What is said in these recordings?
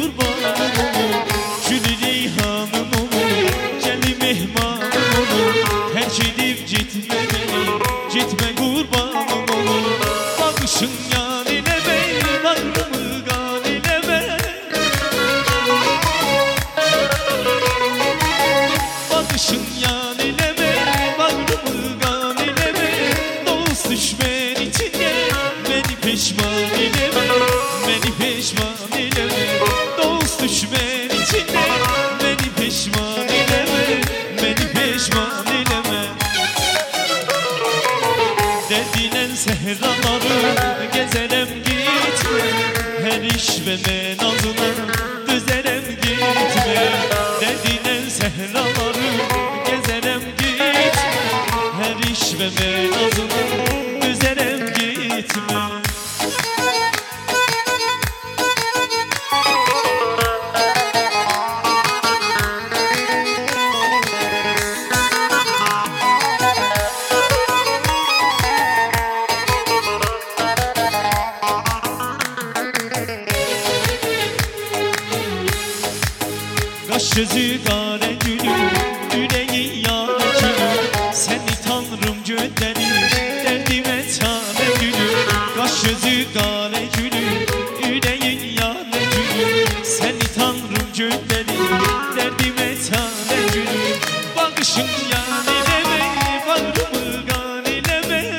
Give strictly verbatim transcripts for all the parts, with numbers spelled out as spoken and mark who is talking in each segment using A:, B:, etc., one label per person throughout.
A: kurbanım olur, Gülü reyhanım olur, Gəli mehmanım olur. Terk edip gitme beni, gitme kurbanım olur. Bakışın yan eleme, bağrımı kan eleme. Bakışın yan eleme, bağrımı kan eleme. Dost düşmen içinde beni pişman eleme, beni pişman eleme. Dost düşmen içinde beni pişman eleme, beni pişman eleme. Derdinen sehraları gezerem gitme, her iş ve menazına düzerem gitme. Derdinen sehraları gezerem gitme, her iş ve menazına düzerem gitme. Kaş gözü kare gülüm, yüreği yâre gülüm. Seni Tanrım gönderir, derdime çare gülüm. Kaş gözü kare gülüm, yüreği yâre gülüm. Seni Tanrım gönderir, derdime çare gülüm. Bakışın yan eleme, bağrımı kan eleme.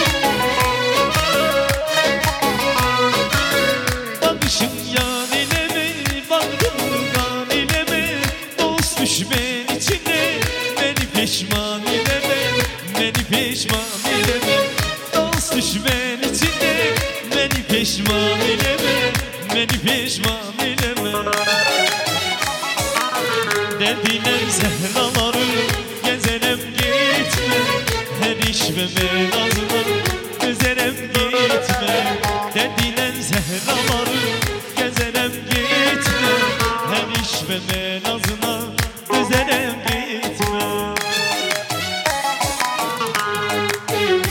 A: Bakışın yan eleme, bağrımı kan eleme. Dost düşmen içinde beni pişman eleme, beni pişman eleme. Dost düşmen içinde beni pişman eleme, beni pişman eleme. Derdinen zehraları gezerem gitme, her iş ve menazına düzerem